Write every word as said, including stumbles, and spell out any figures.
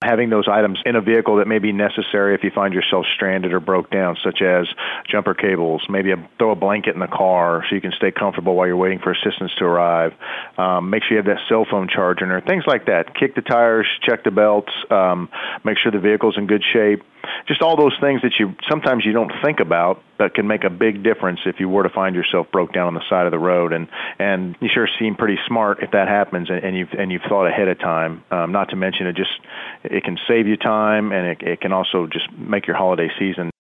having those items in a vehicle that may be necessary if you find yourself stranded or broke down, such as jumper cables, maybe a, throw a blanket in the car so you can stay comfortable while you're waiting for assistance to arrive. Um, make sure you have that cell phone charger in there, things like that. Kick the tires, check the belts, um, make sure the vehicle's in good shape. Just all those things that you sometimes you don't think about, but can make a big difference if you were to find yourself broke down on the side of the road. And and you sure seem pretty smart if that happens, and, and you've and you've thought ahead of time. Um, not to mention it just it can save you time, and it, it can also just make your holiday season